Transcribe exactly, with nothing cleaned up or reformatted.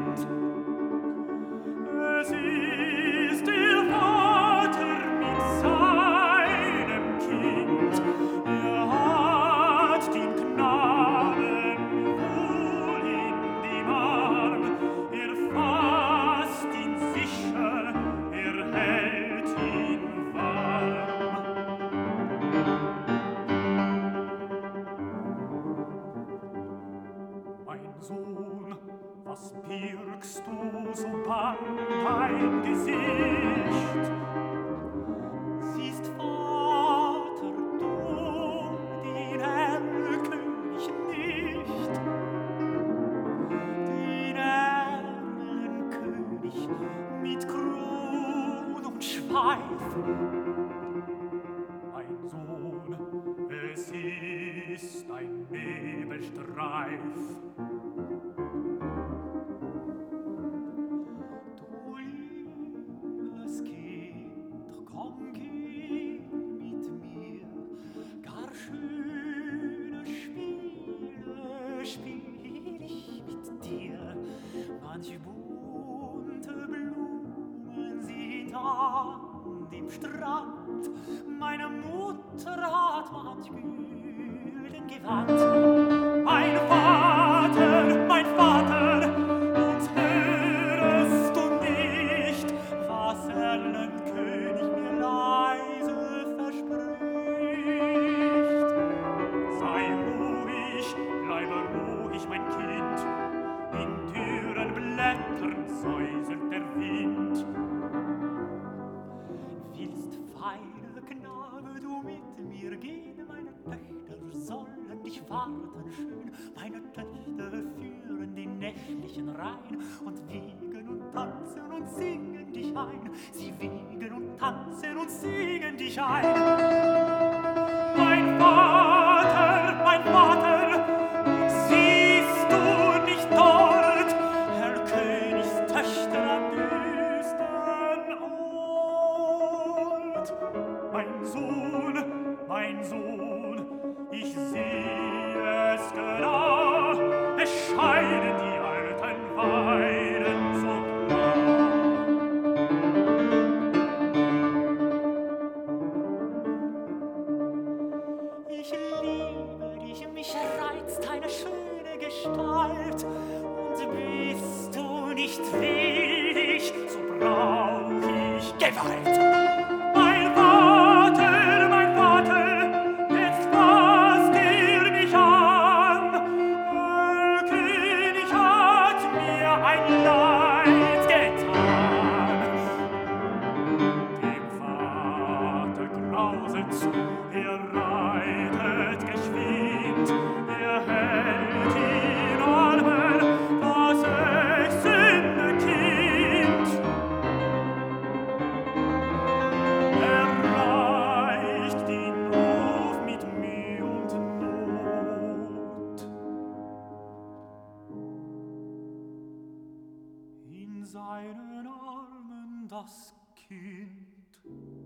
Kind. Es ist der Vater mit seinem Kind. Er hat den Knaben wohl in dem Arm. Er fasst ihn sicher, er hält ihn warm. Mein Sohn, was birgst du so bang dein Gesicht? Siehst, Vater, du den Erlkönig nicht? Den Erlenkönig mit Kron und Schweif. Mein Sohn, es ist ein Nebelstreif. Du liebes Kind, komm, geh mit mir, gar schöne Spiele spiel ich mit dir. Manch bunte Blumen sind an dem Strand, meine Mutter hat manch gülden Gewand. Mein Vater, mein Vater, und hörest du nicht, was Erlenkönig mir leise verspricht? Sei ruhig, bleibe ruhig, mein Kind, in dürren Blättern säuselt der Wind. Willst, feiner Knabe, du mit mir gehen, meine Töchter sollen dich warten schön. Meine Töchter führen den nächtlichen Rhein und wiegen und tanzen und singen dich ein. Sie wiegen und tanzen und singen dich ein. Mein Vater, mein Vater, siehst du nicht dort Erlkönigs Töchter am düstern Ort? Mein Sohn, mein Sohn, ich sehe es genau, es scheinen die alten Weiden so blau. Ich liebe dich, mich reizt deine schöne Gestalt, und bist du nicht willig, so brauch ich Gewalt. Mein Vater, mein Vater, jetzt fasst er mich an. Erlkönig hat mir ein Leid getan. Dem Vater grauset's, er reitet geschwind, er hält in Armen das ächzende Kind. Er reicht den Hof mit Mühe und Not. In seinen Armen das Kind.